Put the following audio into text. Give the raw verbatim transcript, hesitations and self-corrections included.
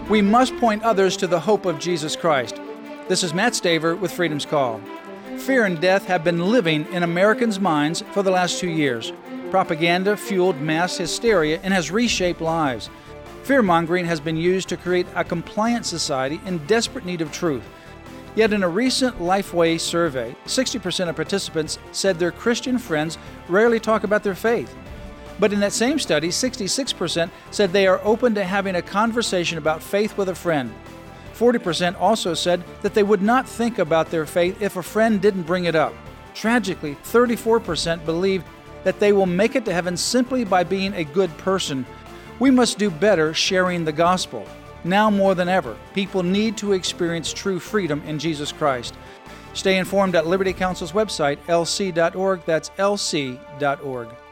We must point others to the hope of Jesus Christ. This is Matt Staver with Freedom's Call. Fear and death have been living in Americans' minds for the last two years. Propaganda fueled mass hysteria and has reshaped lives. Fear-mongering has been used to create a compliant society in desperate need of truth. Yet in a recent Lifeway survey, sixty percent of participants said their Christian friends rarely talk about their faith. But in that same study, sixty-six percent said they are open to having a conversation about faith with a friend. forty percent also said that they would not think about their faith if a friend didn't bring it up. Tragically, thirty-four percent believe that they will make it to heaven simply by being a good person. We must do better sharing the gospel. Now more than ever, people need to experience true freedom in Jesus Christ. Stay informed at Liberty Counsel's website, L C dot org. That's L C dot org.